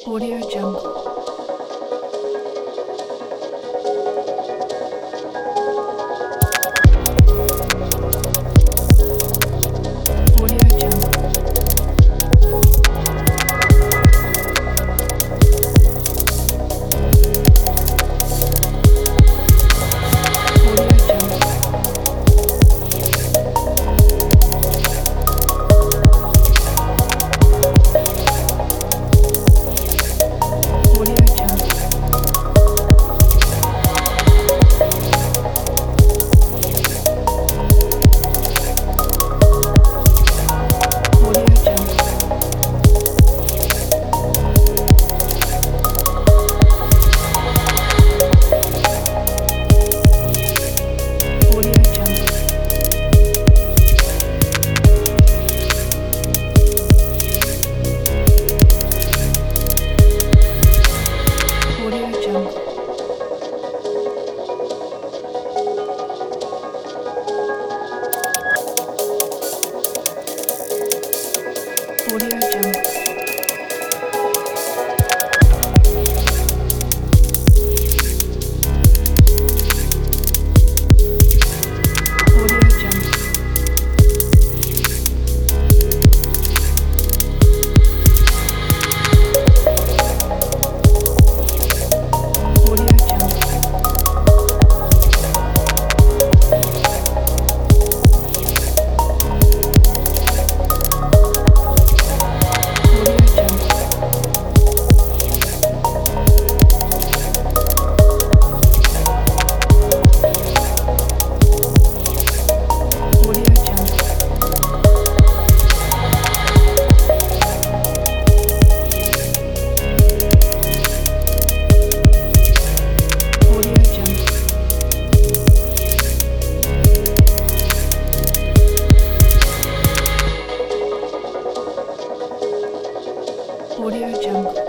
Audio Jungle. Audio Jungle. Audio Jungle. Audio Jungle. Audio Jungle. Audio Jungle. Audio Jungle. Audio Jungle. Audio Jungle. Audio Jungle. Audio Jungle. Audio Jungle. Audio Jungle. Audio Jungle.